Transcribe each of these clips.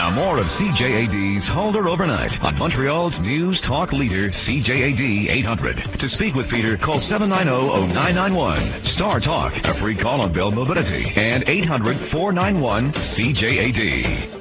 Now more of CJAD's Holder Overnight on Montreal's News Talk Leader, CJAD 800. To speak with Peter, call 790-0991. Star Talk, a free call on Bell Mobility, and 800-491-CJAD.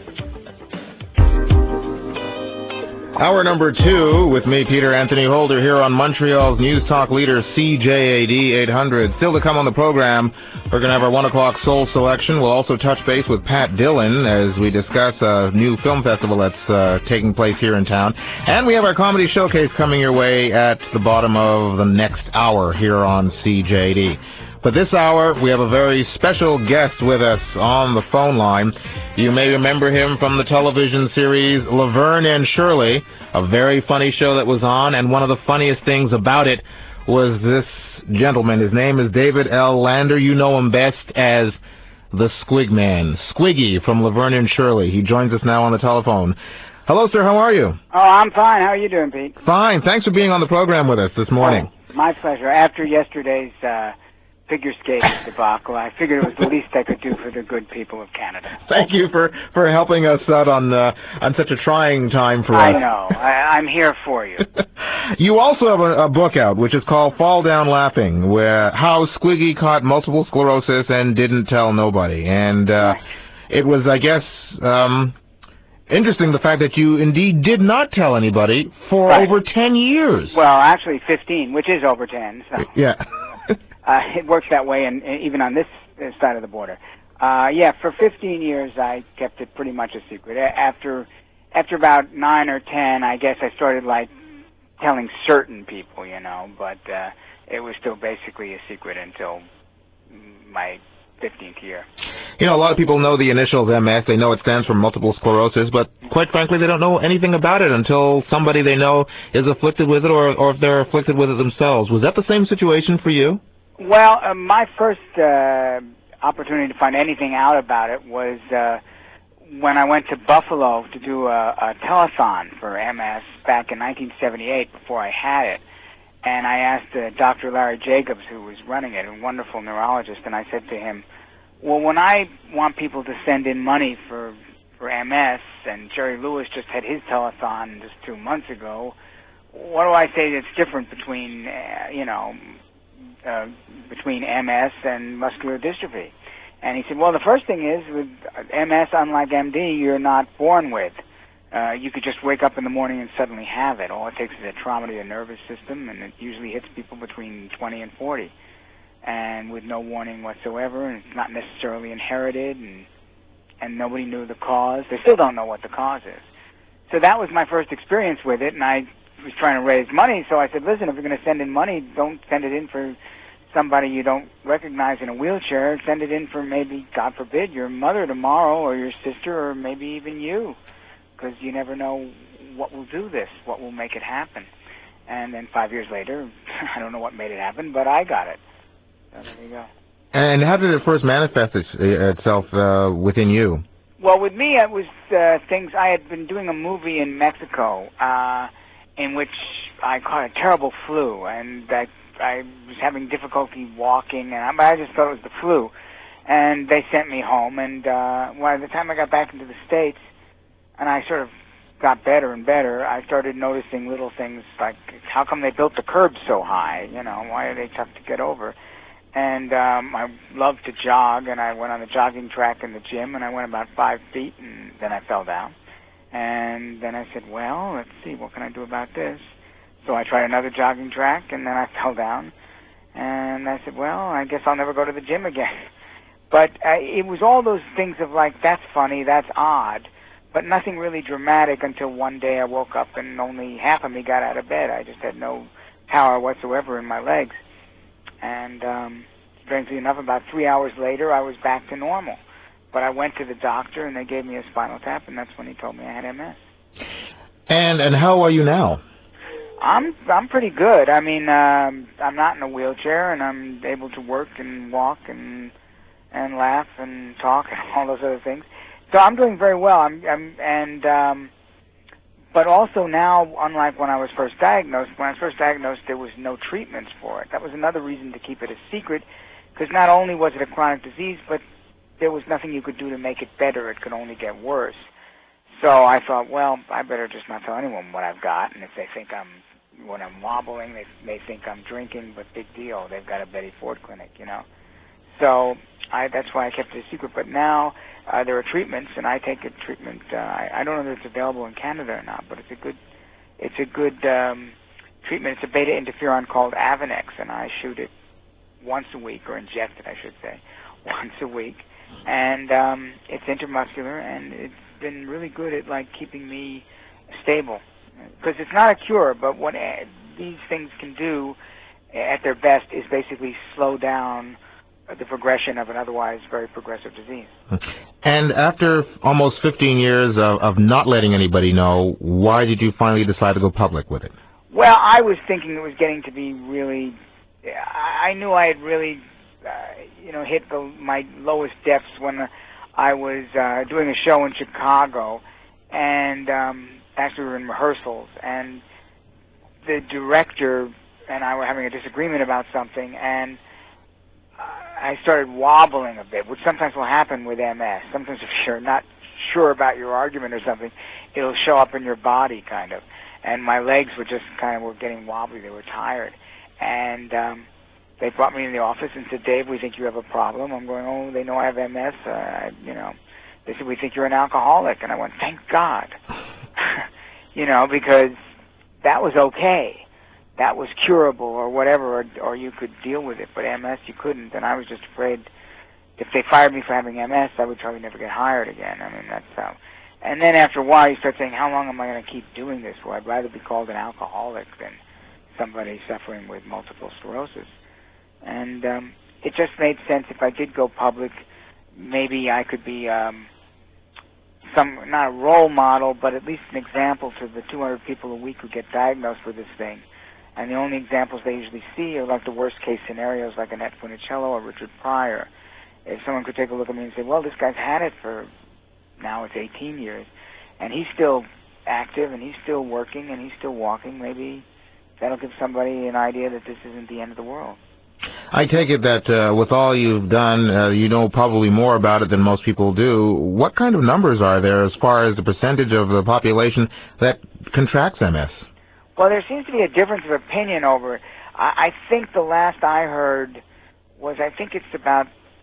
Hour number 2 with me, Peter Anthony Holder, here on Montreal's News Talk Leader, CJAD 800. Still to come on the program, we're going to have our 1 o'clock Soul Selection. We'll also touch base with Pat Dillon as we discuss a new film festival that's taking place here in town. And we have our comedy showcase coming your way at the bottom of the next hour here on CJAD. But this hour, we have a very special guest with us on the phone line. You may remember him from the television series Laverne and Shirley, a very funny show that was on, and one of the funniest things about it was this gentleman. His name is David L. Lander. You know him best as the Squig Man, Squiggy from Laverne and Shirley. He joins us now on the telephone. Hello, sir. How are you? Oh, I'm fine. How are you doing, Pete? Fine. Thanks for being on the program with us this morning. Oh, my pleasure. After yesterday's figure skating debacle, I figured it was the least I could do for the good people of Canada. Thank you for helping us out on such a trying time for us. I know. I'm here for you. You also have a book out, which is called Fall Down Laughing, where how Squiggy caught multiple sclerosis and didn't tell nobody. And it was, I guess, interesting the fact that you indeed did not tell anybody for over 10 years. Well, actually 15, which is over 10. So. Yeah. It works that way, and even on this side of the border. For 15 years, I kept it pretty much a secret. After about 9 or 10, I guess I started, telling certain people, but it was still basically a secret until my 15th year. A lot of people know the initials MS. They know it stands for multiple sclerosis, but quite frankly, they don't know anything about it until somebody they know is afflicted with it or if they're afflicted with it themselves. Was that the same situation for you? Well, my first opportunity to find anything out about it was when I went to Buffalo to do a telethon for MS back in 1978 before I had it. And I asked Dr. Larry Jacobs, who was running it, a wonderful neurologist, and I said to him, well, when I want people to send in money for MS, and Jerry Lewis just had his telethon just 2 months ago, what do I say that's different between, between MS and muscular dystrophy? And he said, well, the first thing is, with MS, unlike MD, you're not born with. You could just wake up in the morning and suddenly have it. All it takes is a trauma to your nervous system, and it usually hits people between 20 and 40, and with no warning whatsoever, and it's not necessarily inherited, and nobody knew the cause. They still don't know what the cause is. So that was my first experience with it, and I was trying to raise money, so I said, listen, if you're going to send in money, don't send it in for somebody you don't recognize in a wheelchair. Send it in for maybe, God forbid, your mother tomorrow, or your sister, or maybe even you, because you never know what will do this, what will make it happen. And then 5 years later, I don't know what made it happen, but I got it. So there you go. And how did it first manifest itself within you? Well, with me, it was things. I had been doing a movie in Mexico in which I caught a terrible flu, and I was having difficulty walking, but I just thought it was the flu. And they sent me home, and by the time I got back into the States, and I sort of got better and better, I started noticing little things like, how come they built the curbs so high? Why are they tough to get over? And I love to jog, and I went on the jogging track in the gym, and I went about 5 feet, and then I fell down. And then I said, well, let's see, what can I do about this? So I tried another jogging track, and then I fell down. And I said, well, I guess I'll never go to the gym again. But it was all those things of that's funny, that's odd, but nothing really dramatic until one day I woke up and only half of me got out of bed. I just had no power whatsoever in my legs. And strangely enough, about 3 hours later, I was back to normal. But I went to the doctor, and they gave me a spinal tap, and that's when he told me I had MS. And how are you now? I'm pretty good. I mean, I'm not in a wheelchair, and I'm able to work and walk and laugh and talk and all those other things. So I'm doing very well. But also now, unlike when I was first diagnosed, there was no treatments for it. That was another reason to keep it a secret, because not only was it a chronic disease, but there was nothing you could do to make it better. It could only get worse. So I thought, well, I better just not tell anyone what I've got, and if they think when I'm wobbling, they think I'm drinking, but big deal, they've got a Betty Ford clinic, you know. So that's why I kept it a secret. But now there are treatments, and I take a treatment. I don't know if it's available in Canada or not, but it's a good treatment. It's a beta interferon called Avonex, and I shoot it once a week, or inject it, I should say, once a week. And it's intramuscular, and it's been really good at like keeping me stable. Because it's not a cure, but what these things can do at their best is basically slow down the progression of an otherwise very progressive disease. And after almost 15 years of not letting anybody know, why did you finally decide to go public with it? Well, I was thinking it was getting to be really... I knew I had really, hit my lowest depths when I was doing a show in Chicago, and actually we were in rehearsals, and the director and I were having a disagreement about something, and I started wobbling a bit, which sometimes will happen with MS. Sometimes if you're not sure about your argument or something, it'll show up in your body, kind of. And my legs were just were getting wobbly. They were tired. And they brought me in the office and said, Dave, we think you have a problem. I'm going, oh, they know I have MS. They said, we think you're an alcoholic. And I went, thank God. Because that was okay. That was curable or whatever, or you could deal with it. But MS, you couldn't. And I was just afraid if they fired me for having MS, I would probably never get hired again. I mean, that's how. And then after a while, you start saying, how long am I going to keep doing this for? I'd rather be called an alcoholic than somebody suffering with multiple sclerosis. And it just made sense if I did go public, maybe I could be not a role model, but at least an example to the 200 people a week who get diagnosed with this thing. And the only examples they usually see are like the worst-case scenarios, like Annette Funicello or Richard Pryor. If someone could take a look at me and say, well, this guy's had it for, now it's 18 years, and he's still active, and he's still working, and he's still walking, maybe that'll give somebody an idea that this isn't the end of the world. I take it that with all you've done, you know probably more about it than most people do. What kind of numbers are there as far as the percentage of the population that contracts MS? Well, there seems to be a difference of opinion over it. I think the last I heard was, I think it's about,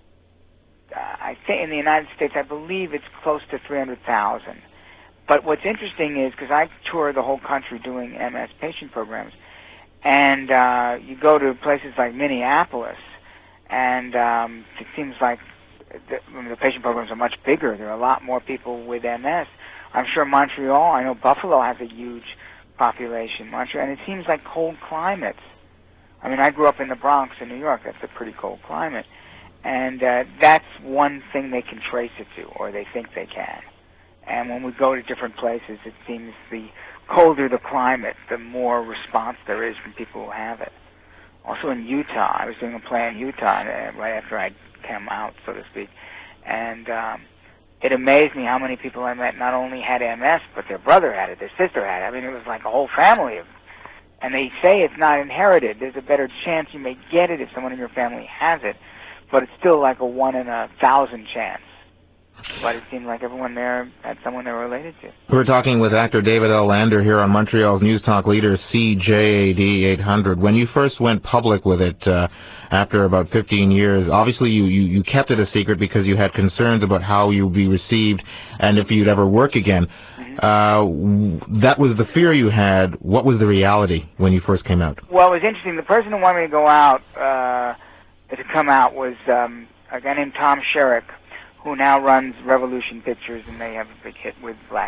I think in the United States, I believe it's close to 300,000. But what's interesting is, because I tour the whole country doing MS patient programs, and you go to places like Minneapolis, and it seems like the patient programs are much bigger. There are a lot more people with MS. I'm sure Montreal, I know Buffalo has a huge population, Montreal, and it seems like cold climates. I mean, I grew up in the Bronx in New York. That's a pretty cold climate. And that's one thing they can trace it to, or they think they can. And when we go to different places, it seems the colder the climate, the more response there is from people who have it. Also in Utah, I was doing a play in Utah right after I came out, so to speak, and it amazed me how many people I met not only had MS, but their brother had it, their sister had it. I mean, it was like a whole family of. And they say it's not inherited. There's a better chance you may get it if someone in your family has it, but it's still like a 1 in 1,000 chance. But it seemed like everyone there had someone they were related to. We're talking with actor David L. Lander here on Montreal's News Talk leader CJAD 800. When you first went public with it after about 15 years, obviously you kept it a secret because you had concerns about how you'd be received and if you'd ever work again. Mm-hmm. That was the fear you had. What was the reality when you first came out? Well, it was interesting. The person who wanted me to go out, to come out, was a guy named Tom Sherrick, who now runs Revolution Pictures, and they have a big hit with Black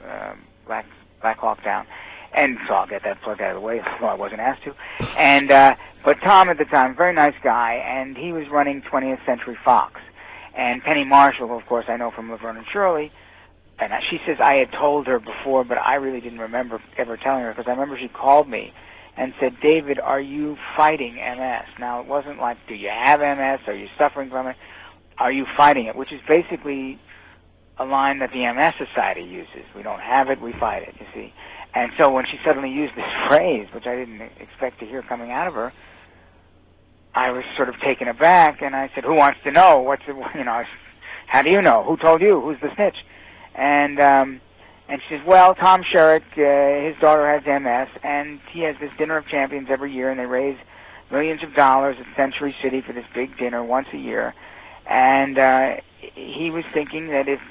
Hawk Down. And so I'll get that plug out of the way, although I wasn't asked to. And but Tom at the time, very nice guy, and he was running 20th Century Fox. And Penny Marshall, of course, I know from Laverne and Shirley, and she says I had told her before, but I really didn't remember ever telling her, because I remember she called me and said, David, are you fighting MS? Now, it wasn't like, do you have MS? Are you suffering from it? Are you fighting it? Which is basically a line that the MS Society uses. We don't have it, we fight it, you see. And so when she suddenly used this phrase, which I didn't expect to hear coming out of her, I was sort of taken aback, and I said, who wants to know? How do you know? Who told you? Who's the snitch? And And she says, well, Tom Sherrick, his daughter has MS, and he has this dinner of champions every year, and they raise millions of dollars at Century City for this big dinner once a year. And he was thinking that if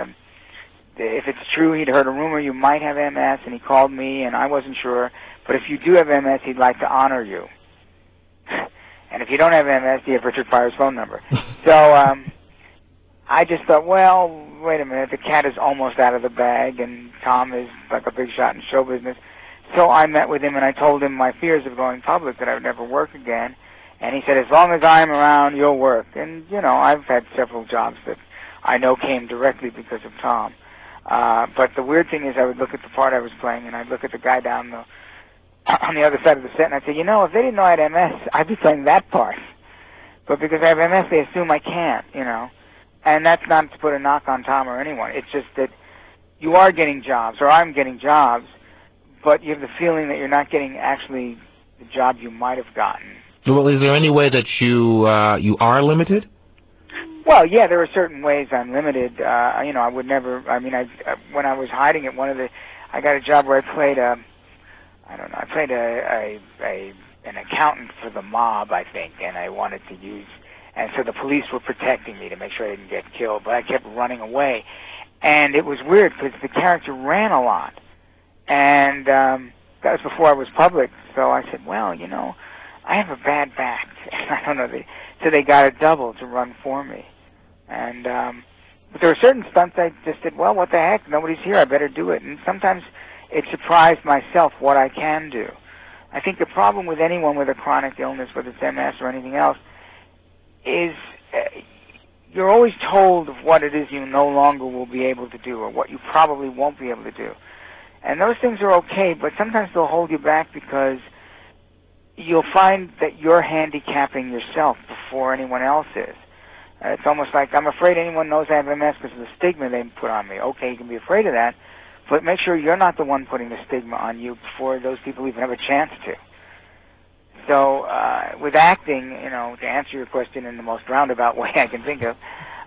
it's true, he'd heard a rumor you might have MS, and he called me, and I wasn't sure. But if you do have MS, he'd like to honor you. And if you don't have MS, you have Richard Pryor's phone number. So I just thought, well, wait a minute, the cat is almost out of the bag, and Tom is like a big shot in show business. So I met with him, and I told him my fears of going public, that I would never work again. And he said, as long as I'm around, you'll work. And, you know, I've had several jobs that I know came directly because of Tom. But the weird thing is I would look at the part I was playing, and I'd look at the guy down on the other side of the set, and I'd say, you know, if they didn't know I had MS, I'd be playing that part. But because I have MS, they assume I can't, you know. And that's not to put a knock on Tom or anyone. It's just that you are getting jobs, or I'm getting jobs, but you have the feeling that you're not getting actually the job you might have gotten. Well, is there any way that you are limited? Well, yeah, there are certain ways I'm limited. You know, I would never. I mean, when I was hiding at I got a job where I played I played an accountant for the mob, I think, and I wanted to use, and so the police were protecting me to make sure I didn't get killed, but I kept running away, and it was weird because the character ran a lot, and that was before I was public. So I said, well, you know, I have a bad back. I don't know. So they got a double to run for me. And but there were certain stunts I just said, well, what the heck? Nobody's here. I better do it. And sometimes it surprised myself what I can do. I think the problem with anyone with a chronic illness, whether it's MS or anything else, is you're always told of what it is you no longer will be able to do or what you probably won't be able to do. And those things are okay, but sometimes they'll hold you back because you'll find that you're handicapping yourself before anyone else is. It's almost like I'm afraid anyone knows I have MS because of the stigma they put on me. Okay, you can be afraid of that, but make sure you're not the one putting the stigma on you before those people even have a chance to. So with acting, you know, to answer your question in the most roundabout way I can think of,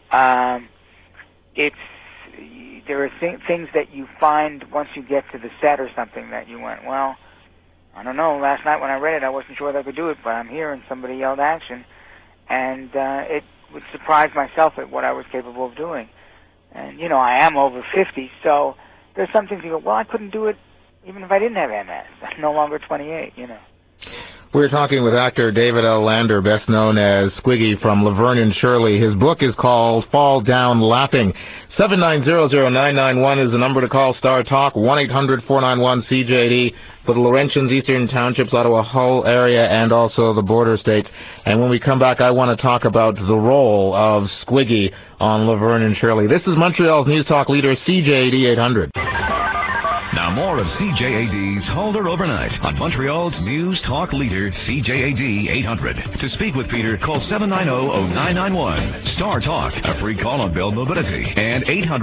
there are things that you find once you get to the set or something that you went, well, I don't know, last night when I read it, I wasn't sure that I could do it, but I'm here and somebody yelled action, and it would surprise myself at what I was capable of doing. And, you know, I am over 50, so there's some things you go, well, I couldn't do it even if I didn't have MS. I'm no longer 28, you know. We're talking with actor David L. Lander, best known as Squiggy from Laverne and Shirley. His book is called Fall Down Laughing. 790-0991 is the number to call. Star Talk, 1-800-491-CJAD for the Laurentians, Eastern Townships, Ottawa, Hull area, and also the border states. And when we come back, I want to talk about the role of Squiggy on Laverne and Shirley. This is Montreal's News Talk leader, CJAD 800. Now more of CJAD's Halder Overnight on Montreal's News Talk leader, CJAD 800. To speak with Peter, call 790-0991. Star Talk, a free call on Bell Mobility, and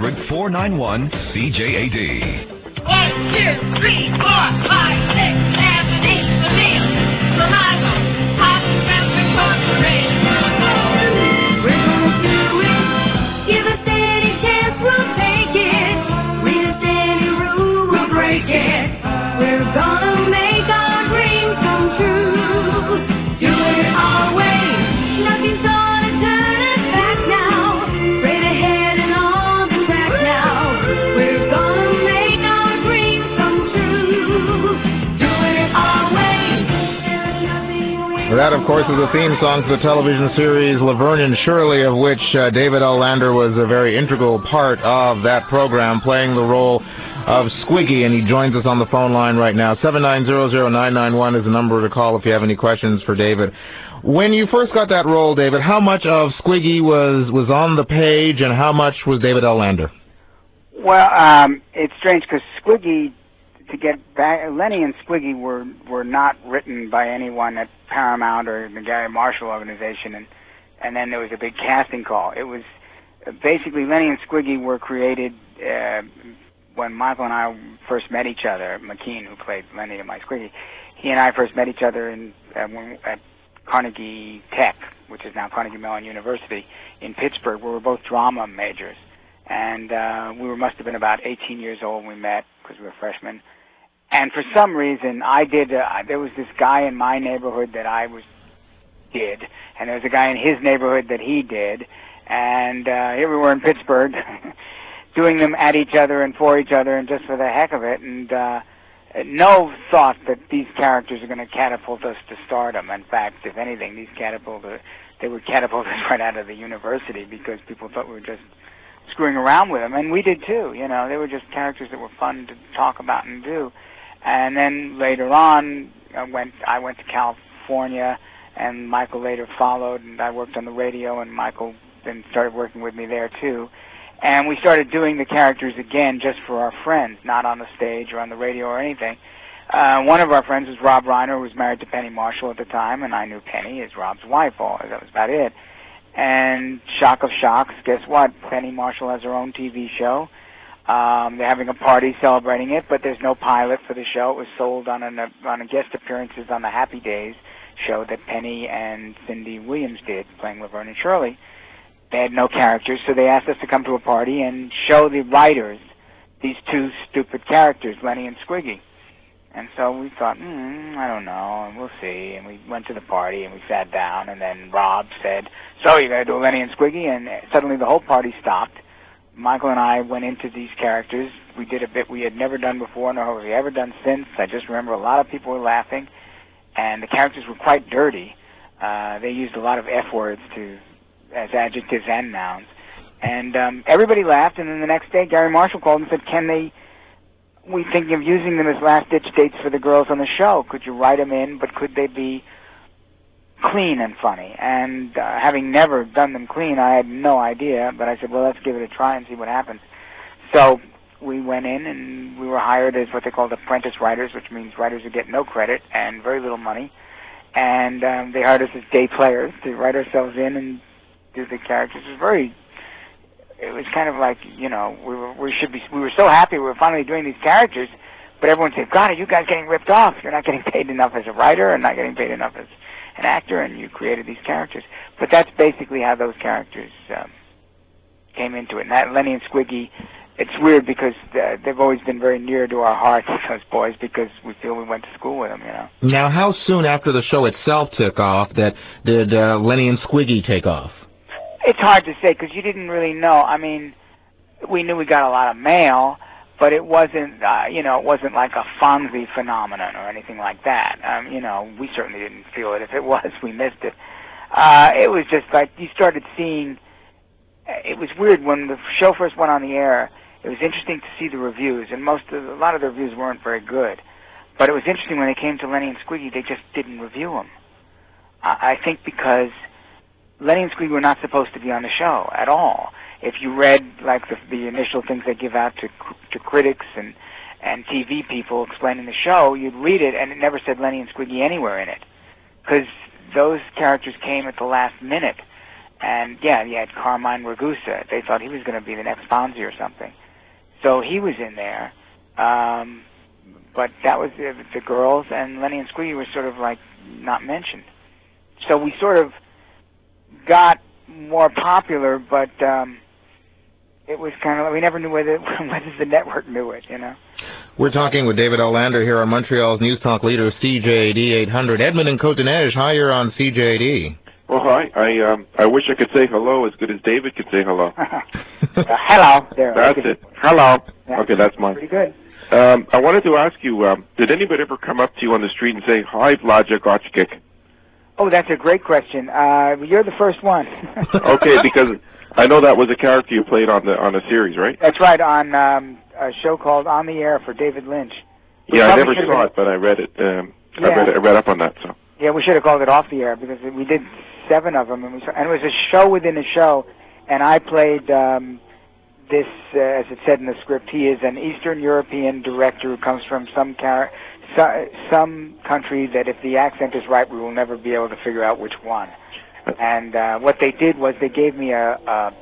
800-491-CJAD. 1, 2, 3, 4, 5, 6, 7, 8, the meal. Saliva, hot and incorporated. We're gonna do it. Give us any chance, we'll take it. With any rule, we'll break it. We're gonna make our dreams come true. Do it our way. Nothing's gonna turn us back now. Straight ahead and on the track now. We're gonna make our dreams come true. Do it our way. That, of course, is the theme song to the television series Laverne and Shirley, of which David L. Lander was a very integral part of that program, playing the role of Squiggy, and he joins us on the phone line right now. 790-0991 is the number to call if you have any questions for David. When you first got that role, David, how much of Squiggy was on the page, and how much was David L. Lander? Well, it's strange because Squiggy, to get back, Lenny and Squiggy were not written by anyone at Paramount or the Gary Marshall organization, and then there was a big casting call. It was basically Lenny and Squiggy were created when Michael and I first met each other. McKean, who played Lenny and my Squiggy, he and I first met each other at Carnegie Tech, which is now Carnegie Mellon University in Pittsburgh, where we're both drama majors. and must have been about 18 years old when we met because we were freshmen. And for some reason, there was this guy in my neighborhood that did, and there was a guy in his neighborhood that he did, and here we were in Pittsburgh doing them at each other and for each other and just for the heck of it, and no thought that these characters are going to catapult us to stardom. In fact, if anything, they would catapult us right out of the university because people thought we were just screwing around with them, and we did too. They were just characters that were fun to talk about and do. And then later on, I went to California, and Michael later followed, and I worked on the radio, and Michael then started working with me there too. And we started doing the characters again just for our friends, not on the stage or on the radio or anything. One of our friends was Rob Reiner, who was married to Penny Marshall at the time, and I knew Penny as Rob's wife. That was about it. And shock of shocks, guess what? Penny Marshall has her own TV show. They're having a party celebrating it, but there's no pilot for the show. It was sold on a guest appearances on the Happy Days show that Penny and Cindy Williams did, playing Laverne and Shirley. They had no characters, so they asked us to come to a party and show the writers these two stupid characters, Lenny and Squiggy. And so we thought, I don't know, and we'll see. And we went to the party, and we sat down, and then Rob said, so you're going to do Lenny and Squiggy? And suddenly the whole party stopped. Michael and I went into these characters. We did a bit we had never done before, nor have we ever done since. I just remember a lot of people were laughing, and the characters were quite dirty. They used a lot of F words as adjectives and nouns. And everybody laughed, and then the next day Gary Marshall called and said, we thinking of using them as last-ditch dates for the girls on the show. Could you write them in, but could they be clean and funny? And having never done them clean, I had no idea, but I said, well, let's give it a try and see what happens. So we went in, and we were hired as what they called apprentice writers, which means writers who get no credit and very little money. And they hired us as day players to write ourselves in and do the characters. It was kind of like, we were so happy we were finally doing these characters, but everyone said, God, are you guys getting ripped off? You're not getting paid enough as a writer and not getting paid enough as an actor, and you created these characters. But that's basically how those characters came into it. And that Lenny and Squiggy, it's weird because they've always been very near to our hearts, those boys, because we feel we went to school with them, Now, how soon after the show itself took off did Lenny and Squiggy take off? It's hard to say because you didn't really know. I mean, we knew we got a lot of mail, but it wasn't, it wasn't like a Fonzie phenomenon or anything like that. We certainly didn't feel it. If it was, we missed it. It was just like you started seeing. It was weird when the show first went on the air. It was interesting to see the reviews, and a lot of the reviews weren't very good. But it was interesting when they came to Lenny and Squiggy, they just didn't review them. I think because Lenny and Squiggy were not supposed to be on the show at all. If you read like the initial things they give out to critics and TV people explaining the show, you'd read it and it never said Lenny and Squiggy anywhere in it, because those characters came at the last minute. And yeah, you had Carmine Ragusa. They thought he was going to be the next Fonzie or something, so he was in there. But that was the girls, and Lenny and Squiggy were sort of like not mentioned. So we sort of got more popular, but it was kind of, we never knew whether the network knew it, We're talking with David L. Lander here on Montreal's News Talk leader, CJAD 800. Edmund and Cote-Neige, hi, you're on CJAD. Well, hi. I wish I could say hello as good as David could say hello. Hello. There. That's it. Hello. Yeah. Okay, that's mine. Pretty good. I wanted to ask you, did anybody ever come up to you on the street and say, hi, Vlaja Gotchkik? Oh, that's a great question. You're the first one. Okay, because I know that was a character you played on a series, right? That's right, on a show called On the Air for David Lynch. Yeah, I never saw it, but I read it. I read up on that. So. Yeah, we should have called it Off the Air because we did 7 of them, and it was a show within a show, and I played this, as it said in the script, he is an Eastern European director who comes from some country that if the accent is right, we will never be able to figure out which one. And what they did was they gave me a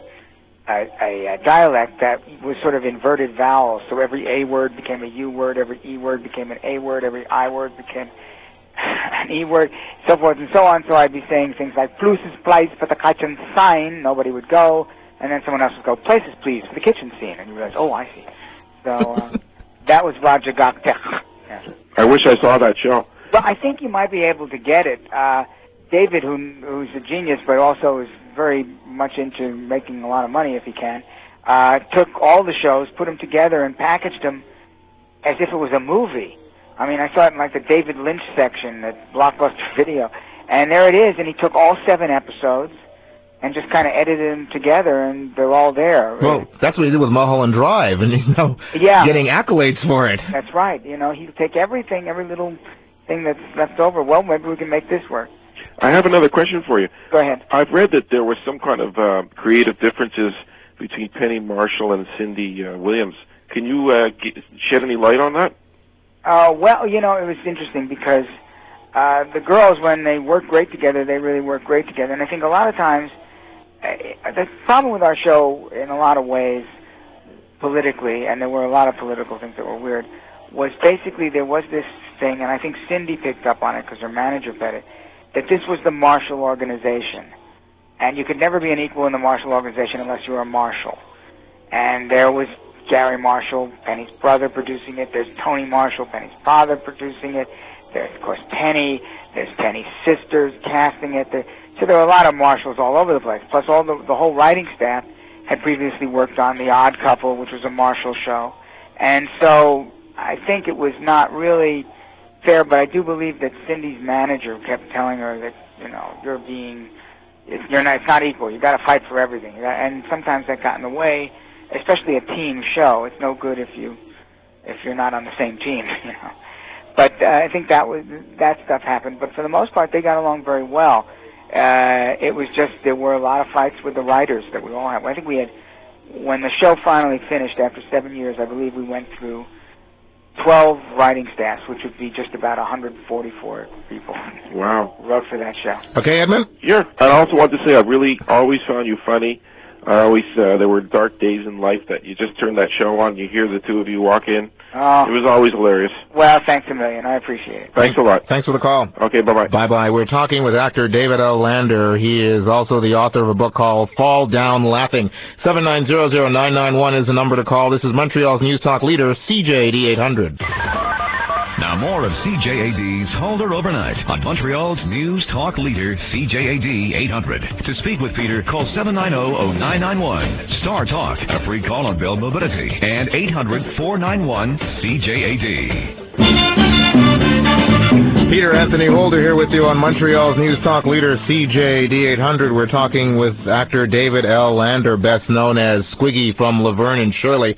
dialect that was sort of inverted vowels. So every A word became a U word, every E word became an A word, every I word became an E word, so forth and so on. So I'd be saying things like, plus is place for the kitchen sign, nobody would go. and then someone else would go, places please, for the kitchen scene, and you realize, oh, I see. So that was Roger Goktek. Yeah. I wish I saw that show. Well, I think you might be able to get it. David, who's a genius, but also is very much into making a lot of money if he can, took all the shows, put them together, and packaged them as if it was a movie. I mean, I saw it in like the David Lynch section at Blockbuster Video, and there it is. And he took all 7 episodes and just kind of edited them together, and they're all there. Well, that's what he did with Mulholland Drive, and getting accolades for it. That's right. You know, he'd take everything, every little thing that's left over. Well, maybe we can make this work. I have another question for you. Go ahead. I've read that there was some kind of creative differences between Penny Marshall and Cindy Williams. Can you shed any light on that? Well, you know, it was interesting because the girls, when they work great together, they really work great together. And I think a lot of times, the problem with our show, in a lot of ways, politically, and there were a lot of political things that were weird, was basically there was this thing, and I think Cindy picked up on it because her manager bet it, that this was the Marshall organization. And you could never be an equal in the Marshall organization unless you were a Marshall. And there was Gary Marshall, Penny's brother, producing it. There's Tony Marshall, Penny's father, producing it. There's, of course, Penny. There's Penny's sisters casting it. So there were a lot of Marshalls all over the place. Plus, all the whole writing staff had previously worked on The Odd Couple, which was a Marshall show. And so I think it was not really fair, but I do believe that Cindy's manager kept telling her that, you know, it's not equal. You got to fight for everything. And sometimes that got in the way, especially a team show. It's no good if you're not on the same team, you know. But I think that stuff happened. But for the most part, they got along very well. It was just there were a lot of fights with the writers that we all had. I think we had, when the show finally finished after 7 years, I believe we went through 12 writing staffs, which would be just about 144 people. Wow. Wrote for that show. Okay, Edmund? Yeah. I also want to say I really always found you funny. I always, there were dark days in life that you just turn that show on, you hear the two of you walk in. Oh. It was always hilarious. Well, thanks a million. I appreciate it. Thanks a lot. Thanks for the call. Okay, bye-bye. Bye-bye. We're talking with actor David L. Lander. He is also the author of a book called Fall Down Laughing. 7900991 is the number to call. This is Montreal's News Talk leader, CJAD 800. Now more of CJAD's Holder Overnight on Montreal's News Talk leader, CJAD 800. To speak with Peter, call 790-0991. Star Talk, a free call on Bell Mobility, and 800-491-CJAD. Peter Anthony Holder here with you on Montreal's News Talk leader, CJAD 800. We're talking with actor David L. Lander, best known as Squiggy from Laverne and Shirley.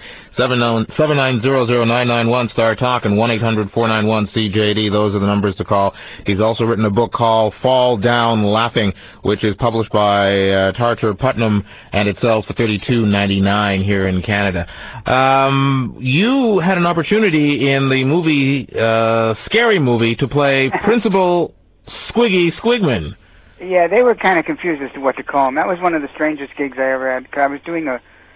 7900991 Star Talk and 1-800-491-CJD. Those are the numbers to call. He's also written a book called Fall Down Laughing, which is published by Tartar Putnam, and it sells for $32.99 here in Canada. You had an opportunity in the movie, Scary Movie, to play Principal Squiggy Squigman. Yeah, they were kind of confused as to what to call him. That was one of the strangest gigs I ever had. 'Cause I was doing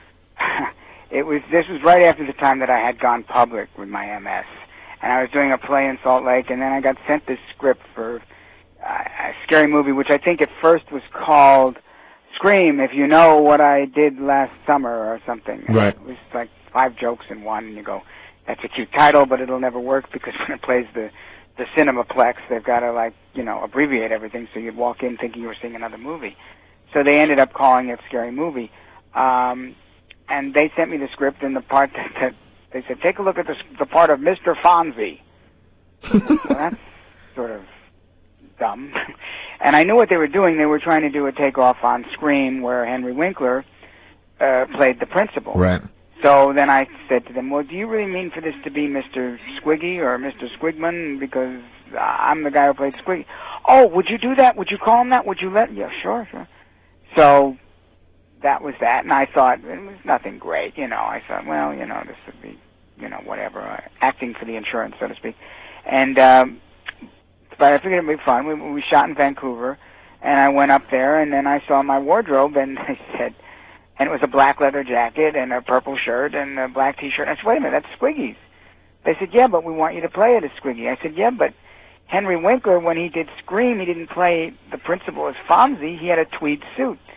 this was right after the time that I had gone public with my MS, and I was doing a play in Salt Lake, and then I got sent this script for a Scary Movie, which I think at first was called Scream, If You Know What I Did Last Summer or something. Right. It was like 5 jokes in one, and you go, that's a cute title, but it'll never work because when it plays the Cinemaplex, they've got to, like, you know, abbreviate everything so you'd walk in thinking you were seeing another movie. So they ended up calling it Scary Movie. And they sent me the script and the part that they said, take a look at the part of Mr. Fonzie. Well, that's sort of dumb. And I knew what they were doing. They were trying to do a takeoff on Scream where Henry Winkler played the principal. Right. So then I said to them, well, do you really mean for this to be Mr. Squiggy or Mr. Squigman? Because I'm the guy who played Squiggy. Oh, would you do that? Would you call him that? Would you let? Yeah, sure. So that was that, and I thought it was nothing great, you know. I thought, well, you know, this would be, you know, whatever, acting for the insurance, so to speak. And but I figured it'd be fun. We shot in Vancouver, and I went up there, and then I saw my wardrobe, and I said, and it was a black leather jacket and a purple shirt and a black T-shirt. I said, wait a minute, that's Squiggy's. They said, yeah, but we want you to play it as Squiggy. I said, yeah, but Henry Winkler, when he did Scream, he didn't play the principal as Fonzie. He had a tweed suit.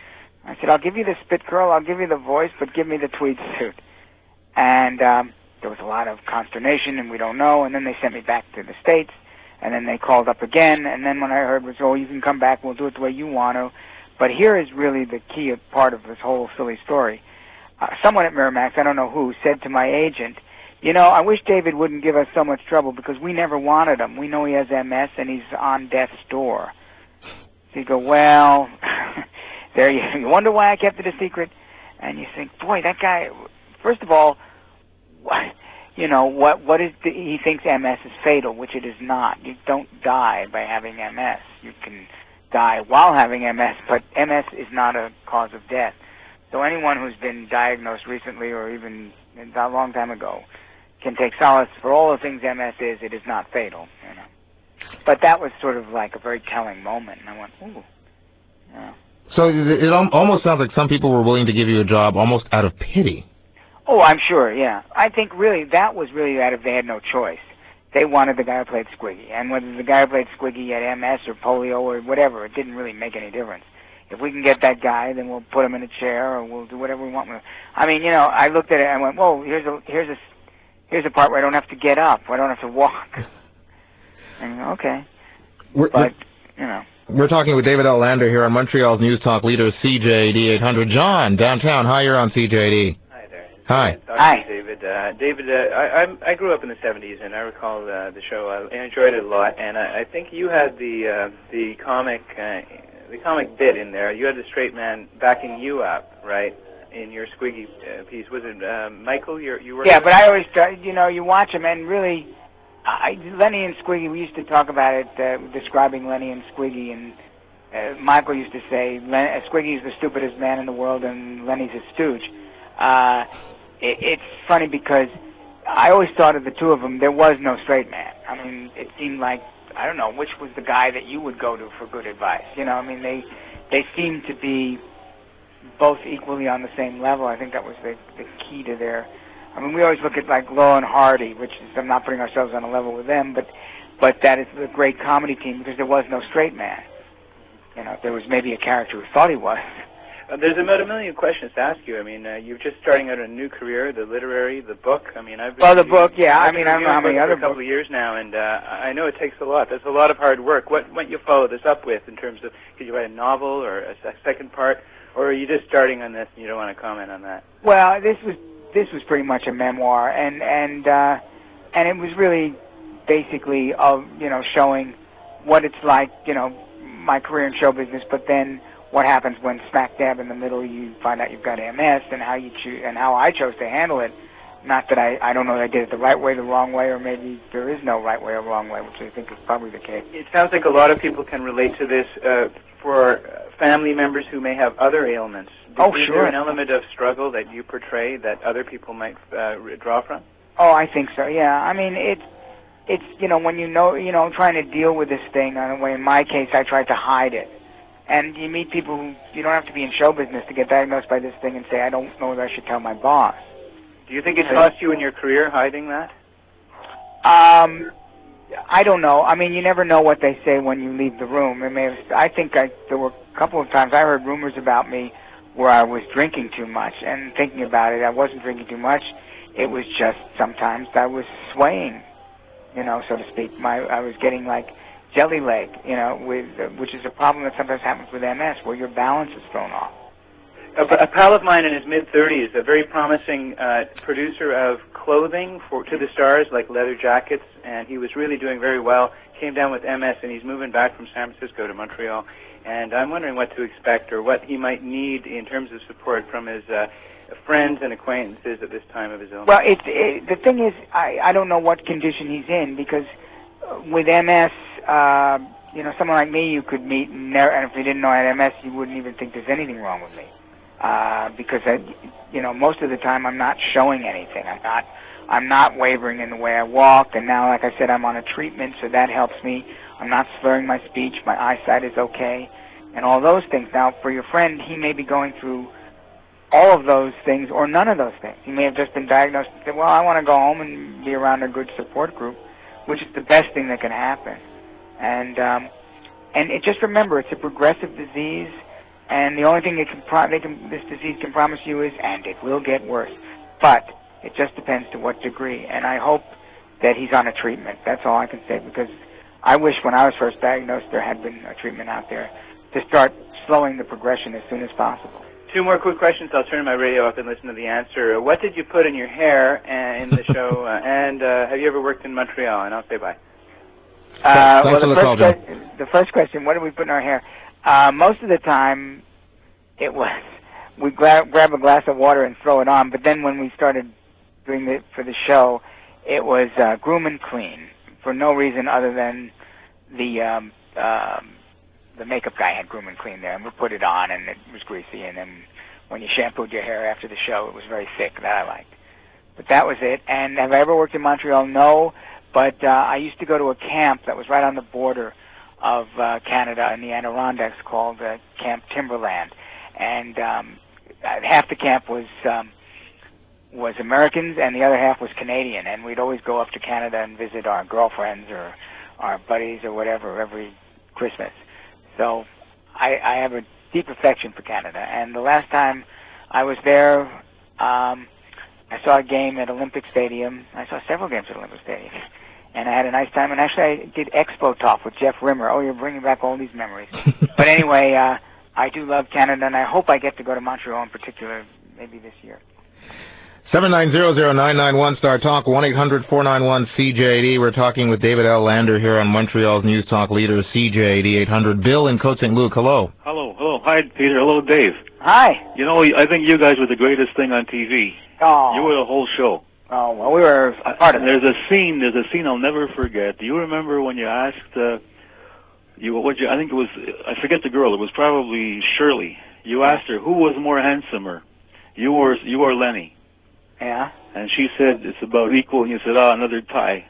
I said, I'll give you the spit curl, I'll give you the voice, but give me the tweed suit. And there was a lot of consternation, and we don't know, and then they sent me back to the States, and then they called up again, and then when I heard was, oh, you can come back, we'll do it the way you want to. But here is really the key part of this whole silly story. Someone at Miramax, I don't know who, said to my agent, you know, I wish David wouldn't give us so much trouble because we never wanted him. We know he has MS and he's on death's door. So you go, well, there you wonder why I kept it a secret? And you think, boy, that guy, first of all, you know, what is he thinks MS is fatal, which it is not. You don't die by having MS. You can die while having MS, but MS is not a cause of death. So anyone who's been diagnosed recently or even a long time ago can take solace for all the things MS is. It is not fatal, you know. But that was sort of like a very telling moment, and I went, ooh, yeah. So it almost sounds like some people were willing to give you a job almost out of pity. Oh, I'm sure, yeah. I think really that was really out of they had no choice. They wanted the guy who played Squiggy, and whether the guy who played Squiggy had MS or polio or whatever, it didn't really make any difference. If we can get that guy, then we'll put him in a chair or we'll do whatever we want with him. I mean, you know, I looked at it and went, whoa, here's a part where I don't have to get up, where I don't have to walk. And okay. You know. We're talking with David L. Lander here on Montreal's News Talk leader, CJAD 800. John, downtown. Hi, you're on CJAD. Hi there. Hi. Hi. David. David, I grew up in the 70s, and I recall the show. I enjoyed it a lot, and I think you had the comic bit in there. You had the straight man backing you up, right, in your Squiggy piece. Was it Michael? You were? Yeah, but I always, you know, you watch him, and really, Lenny and Squiggy, we used to talk about it, describing Lenny and Squiggy, and Michael used to say, Squiggy's the stupidest man in the world, and Lenny's a stooge. It's funny because I always thought of the two of them, there was no straight man. I mean, it seemed like, I don't know, which was the guy that you would go to for good advice. You know, I mean, they seemed to be both equally on the same level. I think that was the key to their... I mean, we always look at, like, Laurel and Hardy, which is, I'm not putting ourselves on a level with them, but that is a great comedy team because there was no straight man. You know, there was maybe a character who thought he was. There's about a million questions to ask you. I mean, you're just starting out a new career, the literary, the book. I mean, I've been... Well, the book, yeah. I mean, I don't know how many other books. For a couple of years now, and I know it takes a lot. That's a lot of hard work. What might you follow this up with in terms of, could you write a novel or a second part, or are you just starting on this and you don't want to comment on that? Well, this was pretty much a memoir, and it was really basically you know, showing what it's like, you know, my career in show business, but then what happens when smack dab in the middle you find out you've got MS, and how you choose and how I chose to handle it. Not that I don't know that I did it the right way, the wrong way, or maybe there is no right way or wrong way, which I think is probably the case. It sounds like a lot of people can relate to this for family members who may have other ailments. Oh, is sure. there an element of struggle that you portray that other people might draw from? Oh, I think so. Yeah. I mean, it's you know, when you know, trying to deal with this thing. In my case, I tried to hide it. And you meet people who, you don't have to be in show business to get diagnosed by this thing and say, I don't know whether I should tell my boss. Do you think it cost you in your career hiding that? I don't know. I mean, you never know what they say when you leave the room. There were a couple of times I heard rumors about me where I was drinking too much, and thinking about it, I wasn't drinking too much. It was just sometimes I was swaying, you know, so to speak. I was getting like jelly leg, you know, which is a problem that sometimes happens with MS, where your balance is thrown off. A pal of mine in his mid-30s, a very promising producer of clothing to the stars, like leather jackets, and he was really doing very well, came down with MS, and he's moving back from San Francisco to Montreal. And I'm wondering what to expect or what he might need in terms of support from his friends and acquaintances at this time of his illness. Well, the thing is, I don't know what condition he's in, because with MS, you know, someone like me you could meet, and if you didn't know I had MS, you wouldn't even think there's anything wrong with me. Because you know, most of the time I'm not showing anything. I'm not wavering in the way I walk, and now, like I said, I'm on a treatment, so that helps me. I'm not slurring my speech. My eyesight is okay, and all those things. Now, for your friend, he may be going through all of those things or none of those things. He may have just been diagnosed and said, well, I want to go home and be around a good support group, which is the best thing that can happen. And just remember, it's a progressive disease. And the only thing this disease can promise you is, and it will get worse. But it just depends to what degree. And I hope that he's on a treatment. That's all I can say, because I wish when I was first diagnosed there had been a treatment out there to start slowing the progression as soon as possible. 2 more quick questions. I'll turn my radio up and listen to the answer. What did you put in your hair in the show? And have you ever worked in Montreal? And I'll say bye. Well, the first question, what did we put in our hair? Most of the time, it was we grab a glass of water and throw it on. But then when we started doing it for the show, it was Groom and Clean for no reason other than the makeup guy had Groom and Clean there, and we put it on, and it was greasy. And then when you shampooed your hair after the show, it was very thick. That I liked. But that was it. And have I ever worked in Montreal? No. But I used to go to a camp that was right on the border of Canada in the Adirondacks called Camp Timberland, and half the camp was Americans and the other half was Canadian, and we'd always go up to Canada and visit our girlfriends or our buddies or whatever every Christmas. So I have a deep affection for Canada, and the last time I was there, I saw a game at Olympic Stadium. I saw several games at Olympic Stadium. And I had a nice time. And actually, I did Expo Talk with Jeff Rimmer. Oh, you're bringing back all these memories. But anyway, I do love Canada, and I hope I get to go to Montreal in particular maybe this year. 7900991 Star Talk, 1-800-491-CJAD. We're talking with David L. Lander here on Montreal's News Talk leader, CJAD 800. Bill in Côte St. Luc, hello. Hello. Hi, Peter. Hello, Dave. Hi. You know, I think you guys were the greatest thing on TV. Oh. You were the whole show. Oh, well, we were a part of it. There's a scene I'll never forget. Do you remember when you asked, I think it was, I forget the girl, it was probably Shirley. You asked her, who was more handsomer, you or Lenny? Yeah. And she said, it's about equal, and you said, another tie.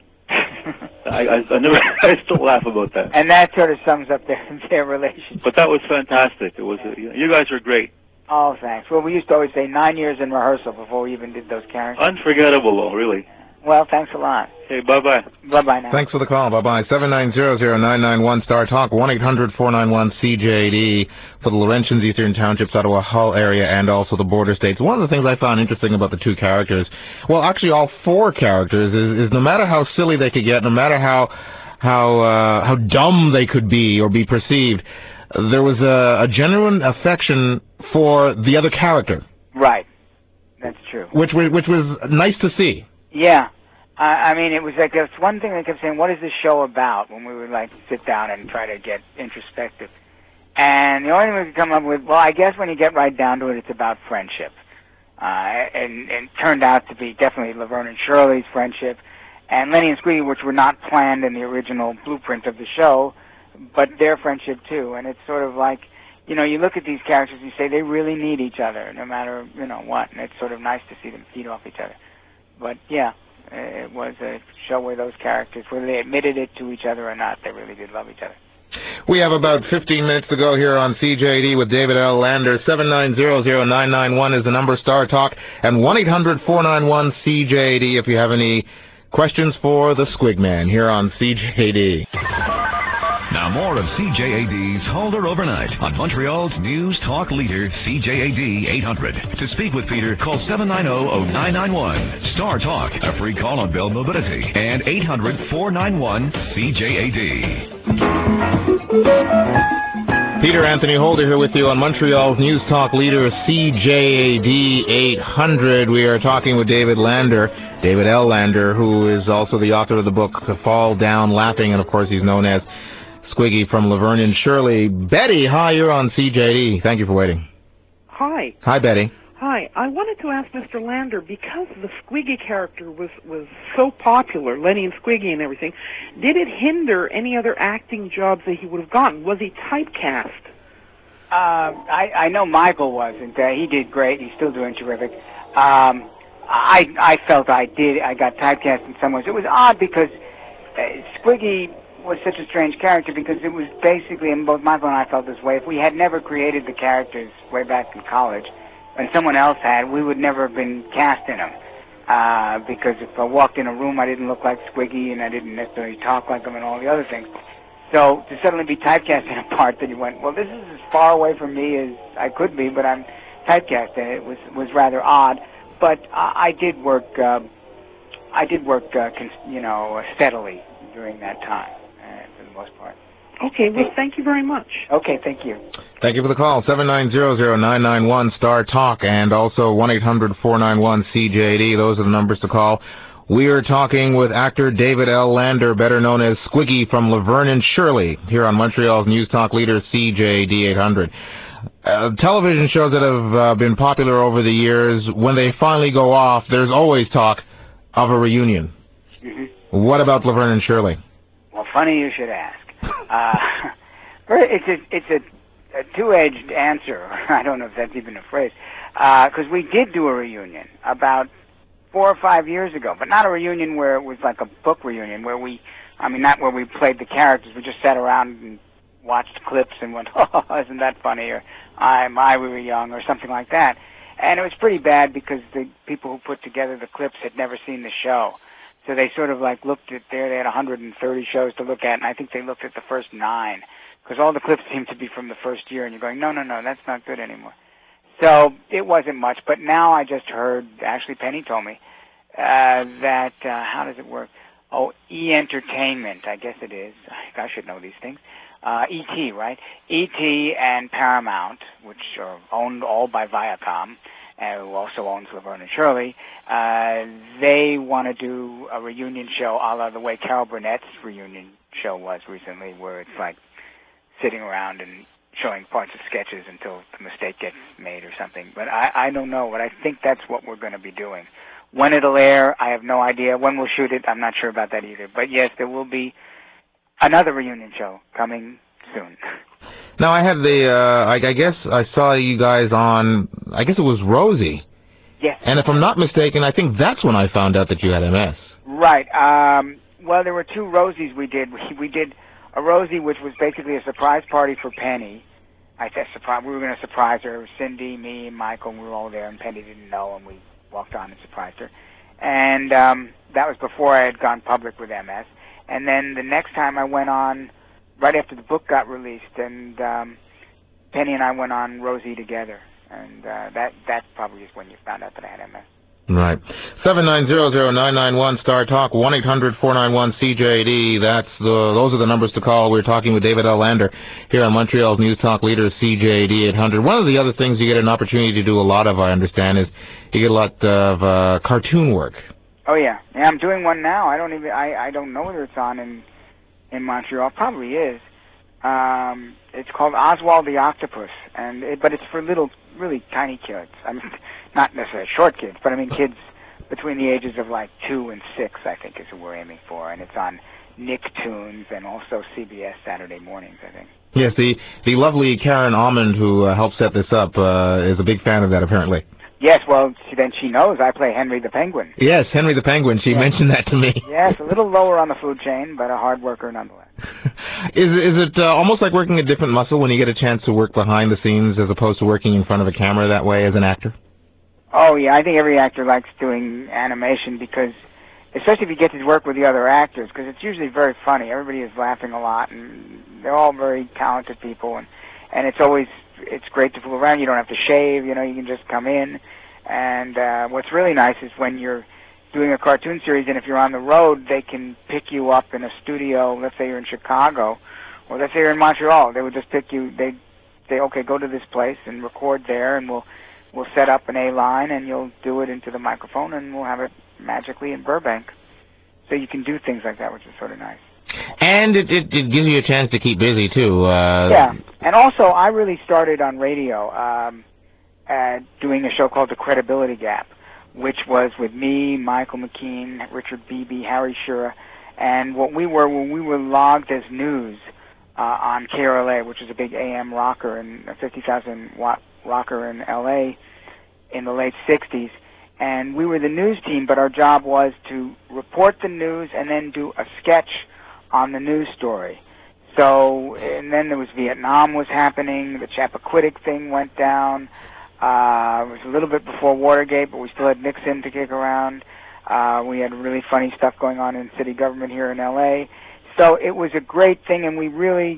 I still laugh about that. And that sort of sums up their relationship. But that was fantastic. It was, you guys were great. Oh, thanks. Well, we used to always say 9 years in rehearsal before we even did those characters. Unforgettable, though, really. Well, thanks a lot. Okay, bye-bye. Bye-bye now. Thanks for the call. Bye-bye. 7900991 Star Talk, 1-800-491-CJAD for the Laurentians, Eastern Townships, Ottawa, Hull area, and also the border states. One of the things I found interesting about the two characters, well, actually all 4 characters, is no matter how silly they could get, no matter how dumb they could be or be perceived, there was a genuine affection for the other character. Right. That's true. Which was nice to see. Yeah. I mean, it was like, that's one thing they kept saying, what is this show about, when we would like sit down and try to get introspective. And the only thing we could come up with, well, I guess when you get right down to it, it's about friendship. And it turned out to be definitely Laverne and Shirley's friendship, and Lenny and Squeaky, which were not planned in the original blueprint of the show, but their friendship too. And it's sort of like, you know, you look at these characters and you say they really need each other, no matter, you know, what. And it's sort of nice to see them feed off each other. But, yeah, it was a show where those characters, whether they admitted it to each other or not, they really did love each other. We have about 15 minutes to go here on CJAD with David L. Lander. 7900991 is the number, Star Talk, and 1-800-491-CJAD if you have any questions for the Squig Man here on CJAD. Now more of CJAD's Halder Overnight on Montreal's News Talk leader, CJAD 800. To speak with Peter, call 790-0991. Star Talk, a free call on Bell Mobility, and 800-491-CJAD. Peter Anthony Holder here with you on Montreal's News Talk leader, CJAD 800. We are talking with David Lander, David L. Lander, who is also the author of the book Fall Down Laughing, and of course he's known as Squiggy from Laverne and Shirley. Betty, hi, you're on CJAD. Thank you for waiting. Hi. Hi, Betty. Hi. I wanted to ask Mr. Lander, because the Squiggy character was so popular, Lenny and Squiggy and everything, did it hinder any other acting jobs that he would have gotten? Was he typecast? I know Michael wasn't. He did great. He's still doing terrific. I felt I got typecast in some ways. It was odd because Squiggy was such a strange character, because it was basically, and both Michael and I felt this way, if we had never created the characters way back in college, and someone else had, we would never have been cast in them. Because if I walked in a room, I didn't look like Squiggy, and I didn't necessarily talk like him and all the other things. So to suddenly be typecast in a part that you went, well, this is as far away from me as I could be, but I'm typecast in it, was rather odd. But I did work, steadily during that time, for the most part. Okay, well, thank you very much. Okay, thank you. Thank you for the call. 7900991 Star Talk and also 1-800-491-CJAD. Those are the numbers to call. We are talking with actor David L. Lander, better known as Squiggy from Laverne and Shirley, here on Montreal's News Talk leader CJAD 800. Television shows that have been popular over the years, when they finally go off, there's always talk of a reunion. Mm-hmm. What about Laverne and Shirley? Well, funny you should ask. It's a two-edged answer. I don't know if that's even a phrase. Because we did do a reunion about 4 or 5 years ago, but not a reunion where it was like a book reunion, not where we played the characters. We just sat around and watched clips and went, oh, isn't that funny, or we were young, or something like that. And it was pretty bad because the people who put together the clips had never seen the show. So they sort of like looked at they had 130 shows to look at, and I think they looked at the first 9, because all the clips seemed to be from the first year, and you're going, no, that's not good anymore. So it wasn't much, but now I just heard, actually Penny told me, that, how does it work? Oh, E-Entertainment, I guess it is. I should know these things. E.T., right? E.T. and Paramount, which are owned all by Viacom, who also owns Laverne and Shirley, they want to do a reunion show a la the way Carol Burnett's reunion show was recently, where it's like sitting around and showing parts of sketches until the mistake gets made or something. But I don't know, but I think that's what we're going to be doing. When it'll air, I have no idea. When we'll shoot it, I'm not sure about that either. But yes, there will be another reunion show coming soon. Now, I had I guess I saw you guys on, I guess it was Rosie. Yes. And if I'm not mistaken, I think that's when I found out that you had MS. Right. Well, there were 2 Rosies we did. We did a Rosie, which was basically a surprise party for Penny. I said surprise. We were going to surprise her. Cindy, me, and Michael, we were all there, and Penny didn't know, and we walked on and surprised her. And that was before I had gone public with MS. And then the next time I went on, right after the book got released, and Penny and I went on Rosie together. And that probably is when you found out that I had MS. Right. 7900991 Star Talk, 1-800-491-CJAD. Those are the numbers to call. We're talking with David L. Lander here on Montreal's News Talk leader, CJAD 800. One of the other things you get an opportunity to do a lot of, I understand, is you get a lot of cartoon work. Oh yeah, I'm doing one now. I don't know whether it's on in Montreal. Probably is. It's called Oswald the Octopus, but it's for little, really tiny kids. I mean, not necessarily short kids, but I mean kids between the ages of like 2 and 6, I think, is what we're aiming for. And it's on Nicktoons and also CBS Saturday mornings, I think. Yes, the lovely Karen Almond, who helped set this up, is a big fan of that, apparently. Yes, well, then she knows I play Henry the Penguin. Yes, Henry the Penguin. She mentioned that to me. Yes, a little lower on the food chain, but a hard worker nonetheless. Is it almost like working a different muscle when you get a chance to work behind the scenes as opposed to working in front of a camera that way as an actor? Oh, yeah, I think every actor likes doing animation because, especially if you get to work with the other actors, because it's usually very funny. Everybody is laughing a lot, and they're all very talented people, and it's great to fool around. You don't have to shave, you can just come in. And what's really nice is when you're doing a cartoon series, and if you're on the road, they can pick you up in a studio. Let's say you're in Chicago, or let's say you're in Montreal. They would just pick you. They'd say, okay, go to this place and record there, and we'll set up an A-line, and you'll do it into the microphone, and we'll have it magically in Burbank. So you can do things like that, which is sort of nice. And it gives you a chance to keep busy, too. Yeah, and also I really started on radio doing a show called The Credibility Gap, which was with me, Michael McKean, Richard Beebe, Harry Shura, and when we were logged as news on KRLA, which is a big AM rocker and a 50,000-watt rocker in L.A. in the late 60s, and we were the news team, but our job was to report the news and then do a sketch on the news story. So, and then there was Vietnam was happening, the Chappaquiddick thing went down. It was a little bit before Watergate, but we still had Nixon to kick around. We had really funny stuff going on in city government here in L.A. So it was a great thing, and we really,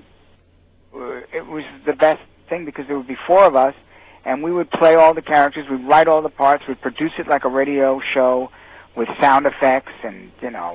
it was the best thing because there would be four of us, and we would play all the characters, we'd write all the parts, we'd produce it like a radio show with sound effects and,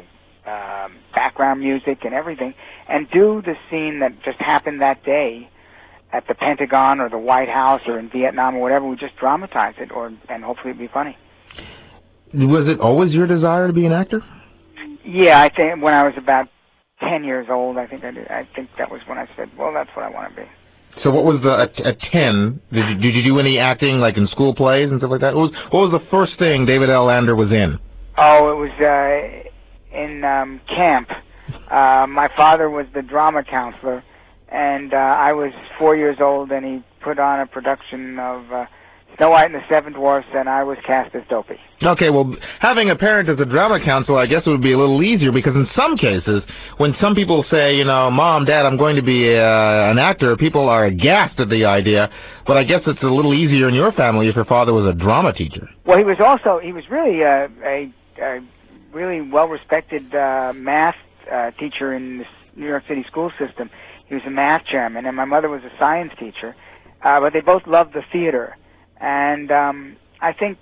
background music and everything, and do the scene that just happened that day at the Pentagon or the White House or in Vietnam or whatever. We just dramatize it, and hopefully it'd be funny. Was it always your desire to be an actor? Yeah, I think when I was about 10 years old, I think that was when I said, well, that's what I want to be. So what was at 10, did you do any acting, like in school plays and stuff like that? What was the first thing David L. Lander was in? Oh, it was in camp. My father was the drama counselor, and I was 4 years old, and he put on a production of Snow White and the Seven Dwarfs, and I was cast as Dopey. Okay, well, having a parent as a drama counselor, I guess it would be a little easier, because in some cases, when some people say, Mom, Dad, I'm going to be an actor, people are aghast at the idea, but I guess it's a little easier in your family if your father was a drama teacher. Well, he was really a really well-respected math teacher in the New York City school system. He was a math chairman, and my mother was a science teacher, but they both loved the theater. And I think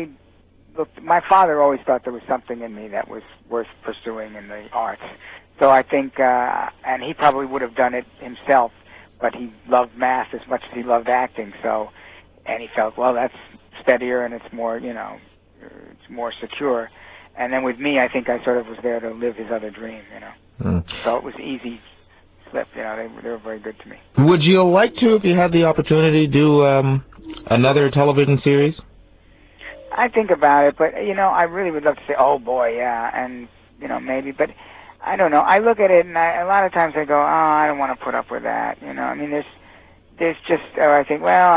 my father always thought there was something in me that was worth pursuing in the arts. So I think, and he probably would have done it himself, but he loved math as much as he loved acting. So, and he felt, well, that's steadier and it's more, it's more secure. And then with me, I think I sort of was there to live his other dream, So it was easy slip, they were very good to me. Would you like to, if you had the opportunity, do another television series? I think about it, but, I really would love to say, oh, boy, yeah, and, maybe, but I don't know. I look at it, and a lot of times I go, oh, I don't want to put up with that, I mean, there's just, I think, well,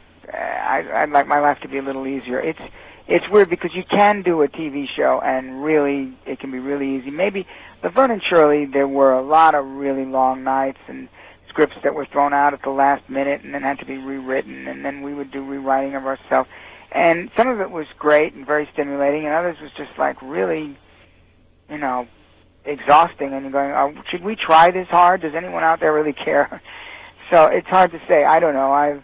I'd like my life to be a little easier. It's weird because you can do a TV show, and really, it can be really easy. Maybe Laverne and Shirley, there were a lot of really long nights and scripts that were thrown out at the last minute and then had to be rewritten, and then we would do rewriting of ourselves. And some of it was great and very stimulating, and others was just like really, exhausting. And you're going, oh, should we try this hard? Does anyone out there really care? So it's hard to say. I don't know.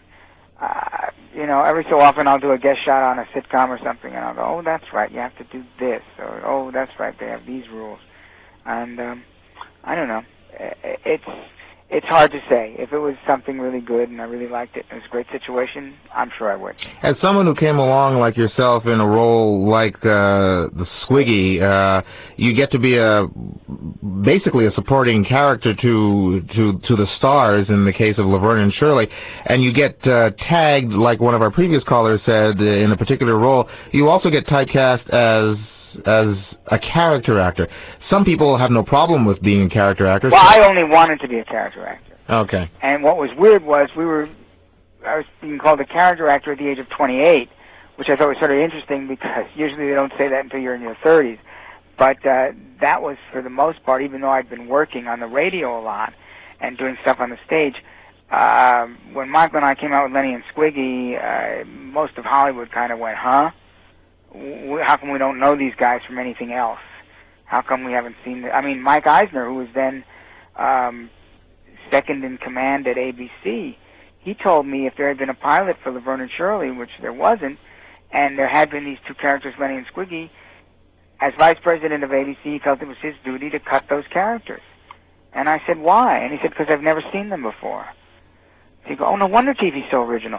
Every so often I'll do a guest shot on a sitcom or something, and I'll go, oh, that's right, you have to do this, or oh, that's right, they have these rules. And I don't know. It's hard to say. If it was something really good and I really liked it, and it was a great situation, I'm sure I would. As someone who came along like yourself in a role like the Squiggy, you get to be basically a supporting character to the stars in the case of Laverne and Shirley, and you get tagged, like one of our previous callers said, in a particular role. You also get typecast as a character actor. Some people have no problem with being a character actor. Well, I only wanted to be a character actor. Okay. And what was weird was I was being called a character actor at the age of 28, which I thought was sort of interesting because usually they don't say that until you're in your 30s. But that was, for the most part, even though I'd been working on the radio a lot and doing stuff on the stage, when Michael and I came out with Lenny and Squiggy, most of Hollywood kind of went, huh? How come we don't know these guys from anything else? How come we haven't seen I mean, Mike Eisner, who was then second in command at ABC, he told me if there had been a pilot for Laverne and Shirley, which there wasn't, and there had been these two characters, Lenny and Squiggy, as vice president of ABC, he felt it was his duty to cut those characters. And I said, why? And he said, because I've never seen them before. So you go, oh, no wonder TV's so original.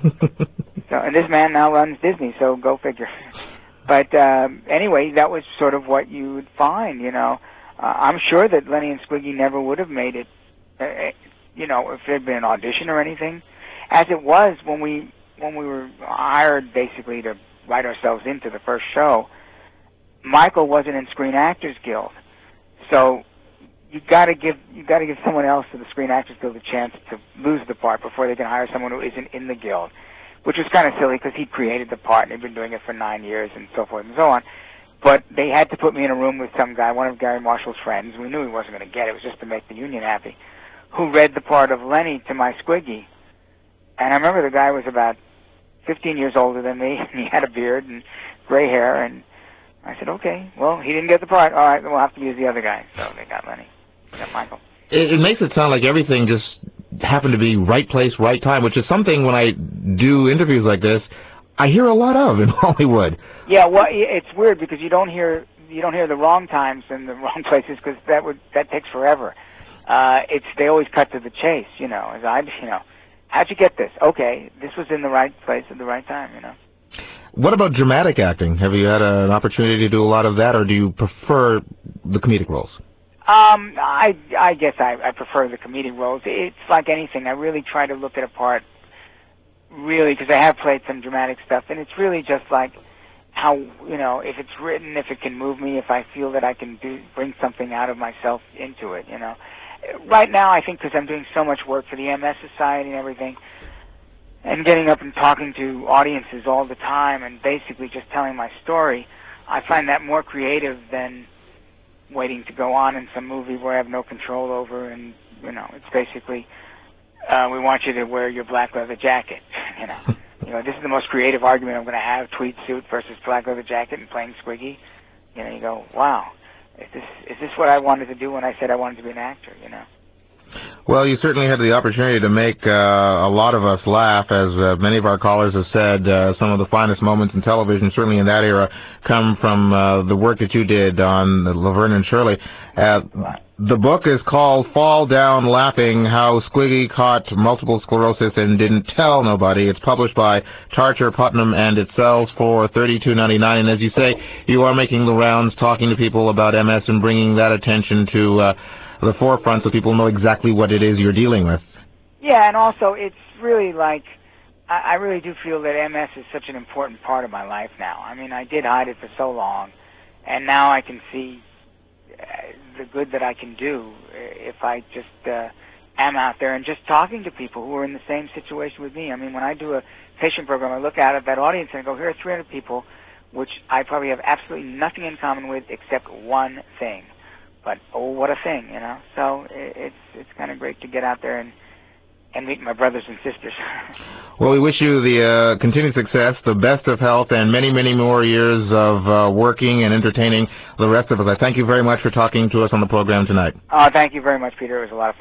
And this man now runs Disney, so go figure. But anyway, that was sort of what you would find, I'm sure that Lenny and Squiggy never would have made it, if there had been an audition or anything. As it was, when we were hired basically to write ourselves into the first show, Michael wasn't in Screen Actors Guild. So you got to give someone else to the Screen Actors Guild a chance to lose the part before they can hire someone who isn't in the guild. Which was kind of silly because he created the part and he'd been doing it for 9 years and so forth and so on. But they had to put me in a room with some guy, one of Gary Marshall's friends. We knew he wasn't going to get it. It was just to make the union happy. Who read the part of Lenny to my Squiggy. And I remember the guy was about 15 years older than me, and he had a beard and gray hair. And I said, okay, well, he didn't get the part. All right, then we'll have to use the other guy. So they got Lenny. Michael. It makes it sound like everything just happened to be right place, right time, which is something when I do interviews like this, I hear a lot of in Hollywood. Yeah, well, it's weird because you don't hear the wrong times and the wrong places because that takes forever. They always cut to the chase, how'd you get this? Okay, this was in the right place at the right time, What about dramatic acting? Have you had an opportunity to do a lot of that, or do you prefer the comedic roles? I guess I prefer the comedic roles. It's like anything. I really try to look at a part, really, because I have played some dramatic stuff, and it's really just like how, if it's written, if it can move me, if I feel that I can bring something out of myself into it, Right now, I think because I'm doing so much work for the MS Society and everything, and getting up and talking to audiences all the time and basically just telling my story, I find that more creative than waiting to go on in some movie where I have no control over, and, it's basically, we want you to wear your black leather jacket, this is the most creative argument I'm going to have, tweed suit versus black leather jacket and playing Squiggy. You go, wow, is this what I wanted to do when I said I wanted to be an actor, Well, you certainly had the opportunity to make a lot of us laugh, as many of our callers have said. Some of the finest moments in television, certainly in that era, come from the work that you did on Laverne and Shirley. The book is called Fall Down Laughing, How Squiggy Caught Multiple Sclerosis and Didn't Tell Nobody. It's published by Tarcher, Putnam, and it sells for $32.99. And as you say, you are making the rounds, talking to people about MS and bringing that attention to the forefront so people know exactly what it is you're dealing with. Yeah, and also it's really like, I really do feel that MS is such an important part of my life now. I mean, I did hide it for so long, and now I can see the good that I can do if I just am out there and just talking to people who are in the same situation with me. I mean, when I do a patient program, I look out at that audience and I go, here are 300 people, which I probably have absolutely nothing in common with except one thing. But, oh, what a thing, So it's kind of great to get out there and meet my brothers and sisters. Well, we wish you the continued success, the best of health, and many, many more years of working and entertaining the rest of us. I thank you very much for talking to us on the program tonight. Thank you very much, Peter. It was a lot of fun.